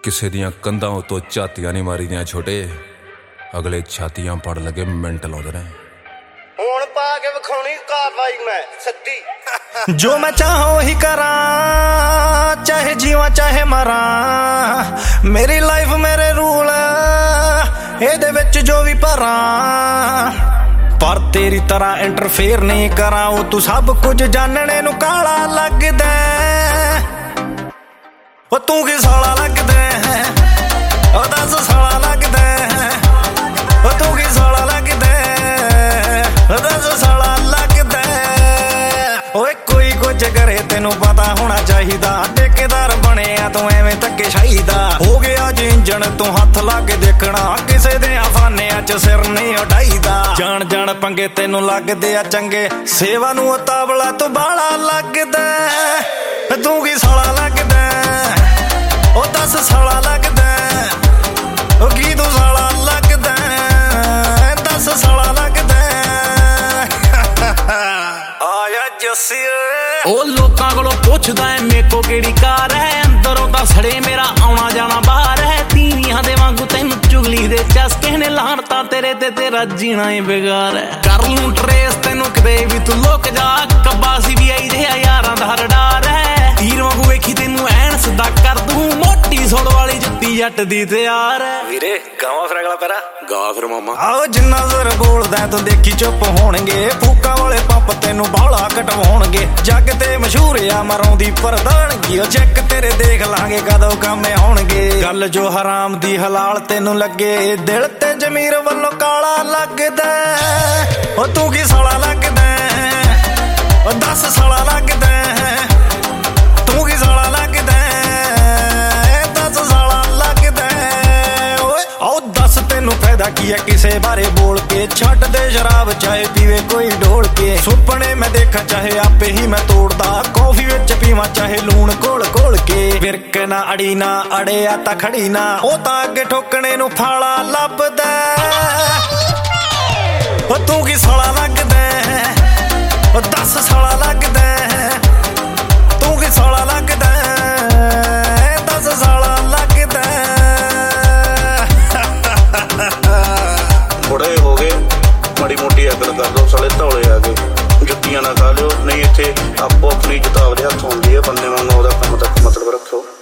ਕਿਸੇ ਦੀਆਂ ਕੰਧਾਂ ਉਤੋਂ ਝਾਤੀਆਂ ਨਹੀਂ ਮਾਰੀਆਂ ਛੋਟੇ, ਅਗਲੇ ਛਾਤੀਆਂ ਪੜ ਲਗੇ ਮਿੰਟ ਲਾਉਂਦੇ ਨੇ। ਹੁਣ ਪਾ ਕੇ ਵਿਖਾਉਣੀ ਕਾਰਵਾਈ ਮੈਂ ਸਿੱਧੀ। ਜੋ ਮੈਂ ਚਾਹਾਂ ਉਹੀ ਕਰਾਂ, ਚਾਹੇ ਜੀਵਾਂ ਚਾਹੇ ਮਰਾਂ। ਮੇਰੀ ਲਾਈਫ ਮੇਰੇ ਰੂਲ, ਇਹਦੇ ਵਿੱਚ ਜੋ ਵੀ ਭਰਾਂ। ਪਰ ਤੇਰੀ ਤਰ੍ਹਾਂ ਇੰਟਰਫੇਅਰ ਨਹੀਂ ਕਰਾਂ, ਉਹ ਤੂੰ ਸਭ ਕੁਝ ਜਾਣਨੇ ਨੂੰ ਕਾਲਾ ਲੱਗਦਾ। ਉਹ ਤੂੰ ਕੀ ਸਾਲਾ ਲੱਗਦਾ, ਉਹ ਦੱਸ ਸਾਲਾ ਲੱਗਦਾ। ਉਹ ਤੂੰ ਕੀ ਸਾਲਾ ਲੱਗਦਾ, ਉਹ ਦੱਸ ਸਾਲਾ ਲੱਗਦਾ। ਓਏ ਕੋਈ ਕੁਝ ਕਰੇ ਤੈਨੂੰ ਪਤਾ ਹੋਣਾ ਚਾਹੀਦਾ, ਠੇਕੇਦਾਰ ਬਣਿਆ ਤੂੰ ਐਵੇਂ ਧੱਕੇਸ਼ਾਹੀ ਦਾ। ਹੋ ਗਿਆ ਜੇ ਇੰਜਣ ਤੂੰ ਹੱਥ ਲਾ ਕੇ ਦੇਖਣਾ, ਕਿਸੇ ਦੇ ਆਫਾਨਿਆਂ ਚ ਸਿਰ ਨਹੀਂ ਉਡਾਈਦਾ। ਜਾਣ ਜਾਣ ਪੰਗੇ ਤੈਨੂੰ ਲੱਗਦੇ ਆ ਚੰਗੇ, ਸੇਵਾ ਨੂੰ ਉਤਾਵਲਾ ਤੂੰ ਬਾਲਾ ਲੱਗਦਾ। ਤੂੰ ਕੀ ਸਾਲਾ ਲੱਗਦਾ, ਉਹ ਦੱਸ ਸਾਲਾ ਲੱਗਦਾ। ਉਹ ਕੀ ਤੂੰ ਸਾਲਾ ਲੱਗਦਾ, ਦੱਸ ਸਾਲਾ ਲੱਗਦਾ। ਆਇਆ ਜੱਸੀ ਉਹ ਲੋਕਾਂ ਕੋਲੋਂ ਪੁੱਛਦਾ ਐ ਮੇਕੋ ਕਿਹੜੀ ਕਾਰ ਹੈ, ਅੰਦਰੋਂ ਤਾਂ ਸੜੇ ਮੇਰਾ ਆਉਣਾ ਜਾਣਾ ਬਾਹਰ ਹੈ। ਤੀਵੀਆਂ ਦੇ ਵਾਂਗੂ ਤੈਨੂੰ ਚੁਗਲੀ ਦੇ ਚਸਕੇ ਨੇ, ਲਾਹਣਤਾ ਤੇਰੇ ਤੇ ਤੇਰਾ ਜੀਣਾ ਹੀ ਬੇਕਾਰ ਹੈ। ਕਰ ਲੂੰ ਟਰੇਸ ਤੈਨੂੰ ਕਿਤੇ ਵੀ ਤੂੰ ਲੁਕ ਜਾ, ਕੱਬਾ ਸੀ ਵੀ ਆਈ ਦੇ ਯਾਰਾਂ ਦਾ ਹਰ ਡਾਰ ਹੈ। ਤੀਰ ਵਾਂਗੂ ਵੇਖੀ ਤੈਨੂੰ ਐਨ ਸਿੱਧਾ ਕਰ ਦੂੰ, ਮੋਟੀ ਸੋੜ ਵਾਲੀ ਜੁੱਤੀ ਜੱਟ ਦੀ ਤਿਆਰ ਹੈ। ਵੀਰੇ ਗਾਵਾਂ ਫਿਰ ਅਗਲਾ ਪੈਰਾ ਗਾ ਫਿਰ ਮਾਮਾ। ਆਓ ਜਿੰਨਾ ਜ਼ਰ ਬੋਲਦਾ ਤੂੰ ਦੇਖੀ ਚੁੱਪ ਹੋਣਗੇ, ਫੂਕਾਂ ਵਾਲੇ ਪੰਪ ਤੈਨੂੰ ਬਾਹਲਾ ਕਟਵਾਉਣਗੇ। ਜੱਗ ਤੇ ਮਸ਼ਹੂਰ ਆ ਮਰਾਉਂਦੀ ਪ੍ਰਧਾਨਗੀ, ਉਹ ਚੈੱਕ ਤੇਰੇ ਦੇਖ ਲਾਂਗੇ ਕਦੋਂ ਕੰਮ ਆਉਣਗੇ। ਗੱਲ ਜੋ ਹਰਾਮ ਦੀ ਹਲਾਲ ਤੈਨੂੰ ਲੱਗੇ, ਦਿਲ ਤੇ ਜ਼ਮੀਰ ਵੱਲੋਂ ਕਾਲਾ ਲੱਗਦਾ। ਉਹ ਤੂੰ ਕੀ ਸਾਲਾ ਲੱਗਦਾ, ਉਹ ਦੱਸ ਸਾਲਾ ਲੱਗਦਾ। ਤੂੰ ਕੀ ਸਾਲਾ ਲੱਗਦਾ, ਦੱਸ ਸਾਲਾ ਲੱਗਦਾ। ਓਏ ਆਓ ਦੱਸ ਤੈਨੂੰ ਫਾਇਦਾ ਕੀ ਹੈ ਕਿਸੇ ਬਾਰੇ ਬੋਲ ਕੇ, ਛੱਡ ਦੇ ਸ਼ਰਾਬ ਚਾਹੇ ਪੀਵੇ ਕੋਈ ਢੋਲ ਕੇ। ਸੁਪਨੇ ਮੈਂ ਦੇਖਾਂ ਚਾਹੇ ਆਪੇ ਹੀ ਮੈਂ ਤੋੜਦਾ, ਕੌਫੀ ਵਿੱਚ ਪੀਵਾਂ ਚਾਹੇ ਲੂਣ ਘੋਲ ਘੋਲ ਕੇ। ਵਿਰਕ ਨਾ ਅੜੀ ਨਾ ਅੜਿਆ ਤਾਂ ਖੜੀ ਨਾ, ਉਹ ਤਾਂ ਅੱਗੇ ਠੋਕਣੇ ਨੂੰ ਫਾਲਾ ਲੱਭਦਾ। ਉਹ ਤੂੰ ਕੀ ਸਾਲਾ ਲੱਗਦਾ, ਉਹ ਦੱਸ ਸਾਲਾ ਲੱਗਦਾ। ਤੂੰ ਕੀ ਸਾਲਾ ਲੱਗਦਾ, ਦੱਸ ਸਾਲਾ ਲੱਗਦਾ। ਬੁੜੇ ਹੋ ਗਏ, ਮਾੜੀ ਮੋਟੀ ਅਕਲ ਕਰ ਲਓ ਸਾਲੇ, ਧੌਲੇ ਆ ਗਏ। ਜੁੱਤੀਆਂ ਨਾ ਖਾ ਲਿਓ, ਨਹੀਂ ਇੱਥੇ ਆਪੋ ਆਪਣੀ ਜੁਤਾਵ ਦੇ ਹੱਥ ਹੁੰਦੀ ਹੈ। ਬੰਦੇ ਵਾਂਗ ਉਹਦਾ ਕੰਮ ਤੱਕ ਮਤਲਬ ਰੱਖੋ।